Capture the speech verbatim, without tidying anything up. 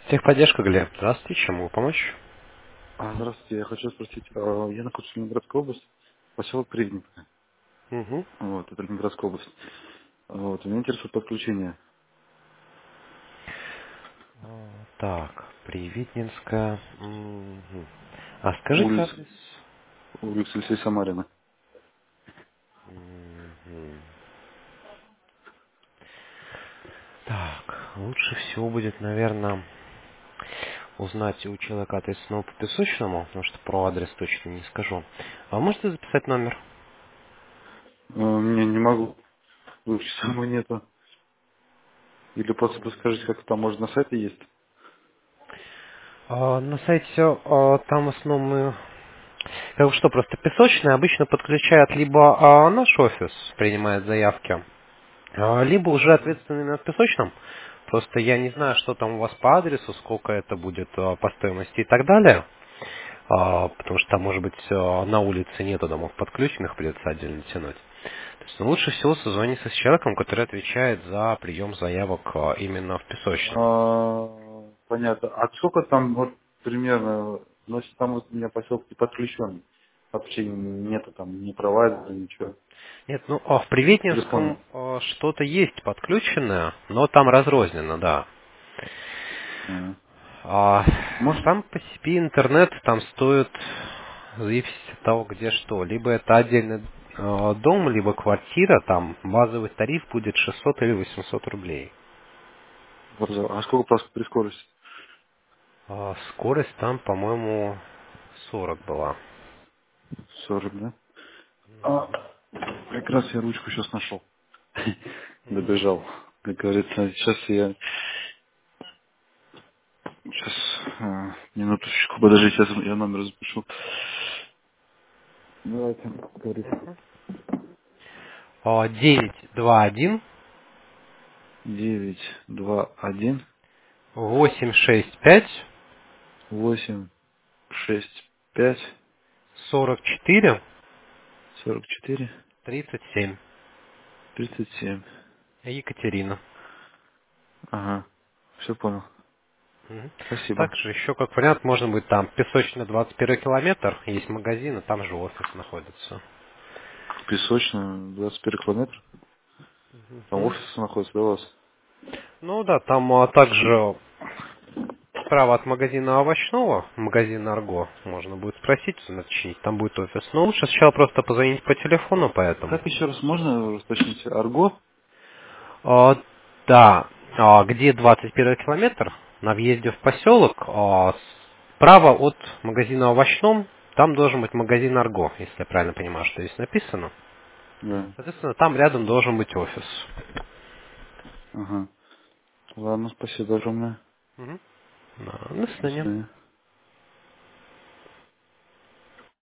Техподдержка, Глеб. Здравствуйте, чем могу помочь? А, здравствуйте, я хочу спросить, а, я нахожусь в Ленинградской области, поселок Привненко, Угу. вот, это Ленинградская область. Вот, меня интересует подключение Так, Привитненская. Мгм. А скажите улиц, адрес? улицы Алексея Самарина. Мгм. Так, лучше всего будет, наверное, узнать у человека адрес снова по песочному, потому что про адрес точно не скажу. А можете записать номер? А, не, не могу, лучше самого нету. Или просто подскажите, как там, может, на сайте есть? А, на сайте а, там в основном мы... Как бы что, просто песочная обычно подключает либо а, наш офис, принимает заявки, А, либо уже ответственный на песочном. Просто я не знаю, что там у вас по адресу, сколько это будет а, по стоимости и так далее. А, потому что там, может быть, а, на улице нету домов подключенных, придется отдельно тянуть. То есть, ну, лучше всего созвониться с человеком, который отвечает за прием заявок а, именно в песочном. А, понятно. А сколько там, вот, примерно, ну, если там вот у меня поселок не подключен, вообще нету там ни провайдера, ничего, Нет, ну, а в Приветневском телефона. а, что-то есть подключенное, но там разрозненно, да. А, А может, сам по себе интернет там стоит, зависит от того, где что. Либо это отдельный э, дом, либо квартира, там базовый тариф будет шестьсот или восемьсот рублей. а сколько просто при скорости? А скорость там, по-моему, сорок была. сорок, да? А, как раз я ручку сейчас нашел. Мгм. Добежал. Как говорится, сейчас я... Сейчас, а, минуточку, подожди, сейчас я номер запишу. Давайте, как говорится. А, девять два один девять два один восемь шесть пять восемь шесть пять сорок четыре сорок четыре тридцать семь. тридцать семь. Екатерина. Ага, все понял. Мгм. Спасибо. Также еще как вариант можно будет там песочный двадцать первый километр, есть магазин, и там же офис находится. Песочно, двадцать первый километр. Там Мгм. офис находится, да, у вас? Ну да, там а, также справа от магазина овощного, магазин Арго, можно будет спросить, уточнить, там будет офис. Но лучше сначала просто позвонить по телефону, поэтому. Как еще раз можно уточнить? Арго? А, да, а, где двадцать первый километр, на въезде в поселок, а, справа от магазина овощном, там должен быть магазин Арго, если я правильно понимаю, что здесь написано. Да. Соответственно, там рядом должен быть офис. Ага. Ладно, спасибо огромное. Мгм. Да, до До свидания. свидания.